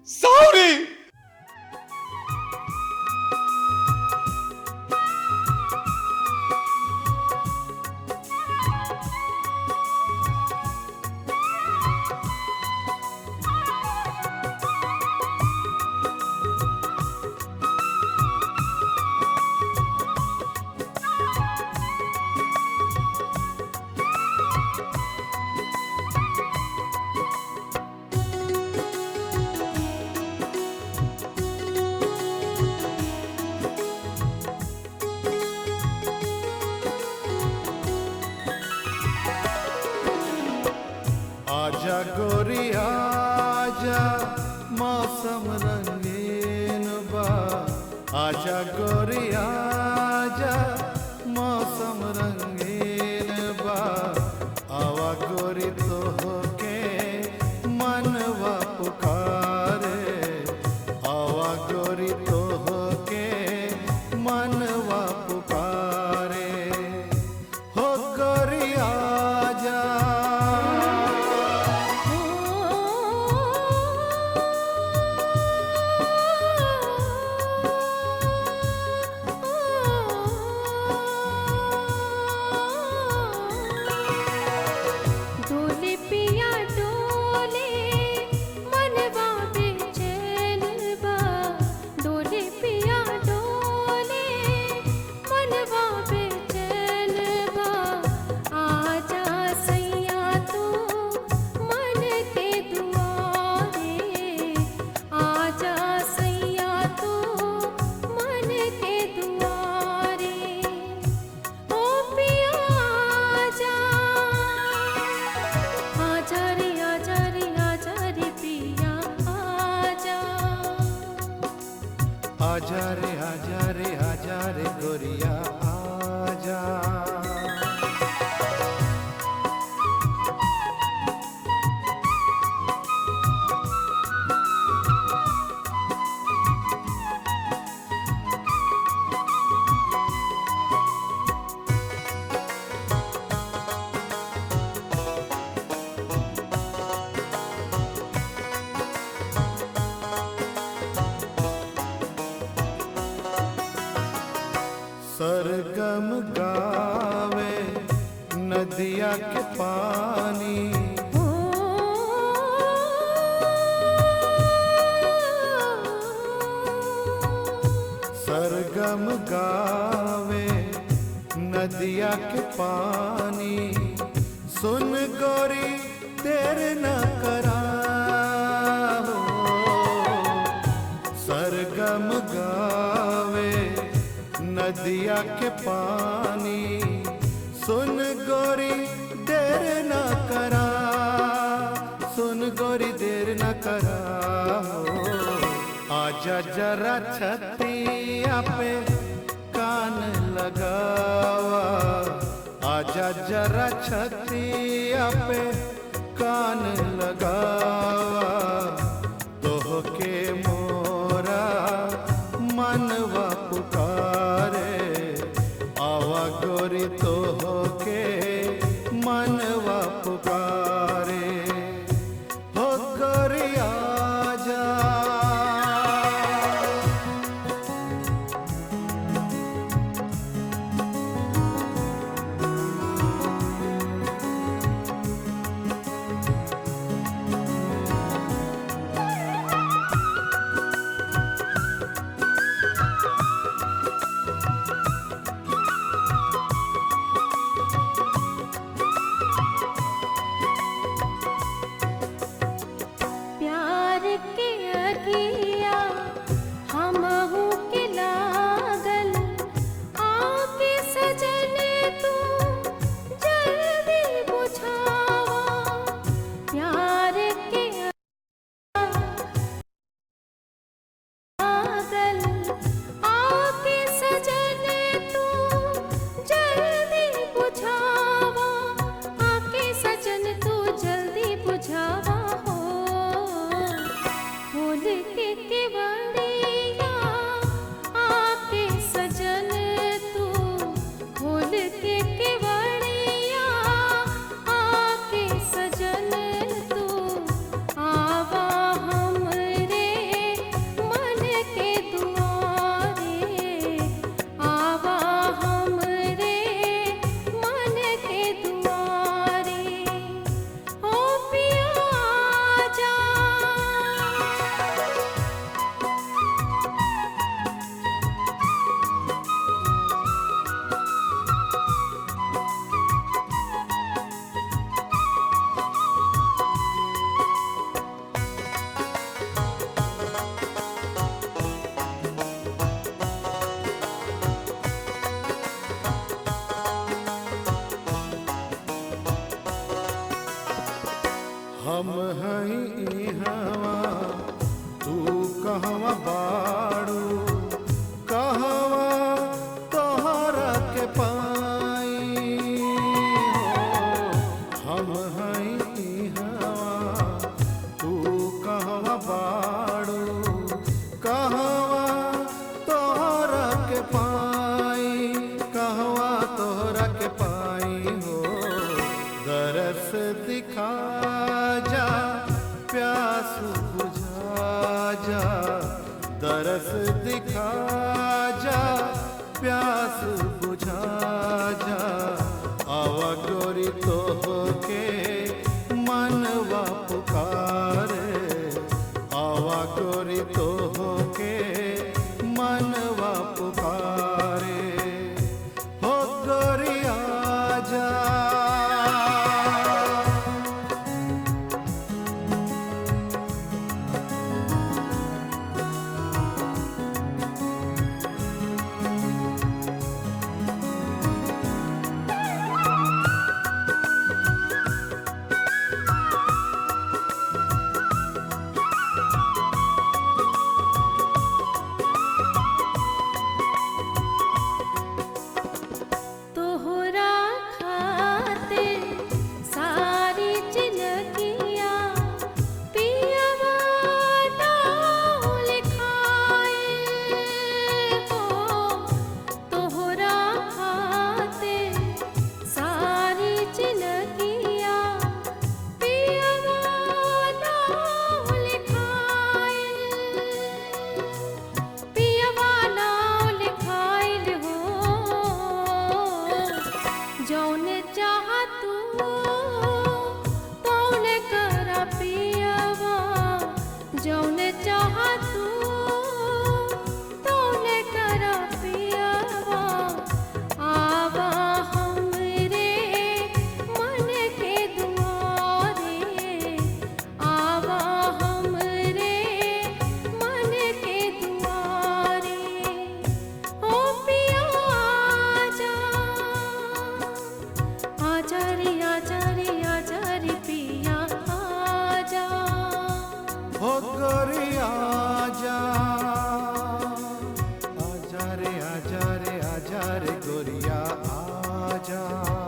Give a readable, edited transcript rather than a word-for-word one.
सावरी। आजा गोरी आजा मौसम रंगीन बा। आजा गोरी आजा मौसम रंगीन बा। आवा गोरी तो होके मनवा पुकारे। आवा गोरी तो होके मनवा पुकारे। हो गोरी आजा। आजा रे गोरिया आजा। सरगम गावे नदिया के पानी। सरगम गावे नदिया के पानी। सुन गोरी देर न करा हो। सरगम गावे नदिया के पानी। सुन गोरी देर न करा। सुन गोरी देर न करा हो। आजा जरा छतिया पे कान लगावा। आजा जरा छतिया पे कान लगावा। तो के मोरा मनवा पुकारे। आवा गोरी तो होके मनवा पुकारे। हो गोरी आजा। आवा हमरे तरस दिखा जा, प्यास बुझा जा, आवा गोरी तो के मनवा पुकारे, आवा गोरी तो के मनवा पुकारे, हो गोरी आजा। जौने चाहा तू तौने करा पियवा, जौने चाहा तू तौने करा पियवा, आवा हमरे मन के दुआरे, आवा हमरे मन के दुआरे, ओ पिया आजा, आजा रे आजा रे आजा रे पिया आजा, हो गोरी आजा, आजा रे आजा रे आजा रे गोरिया आजा।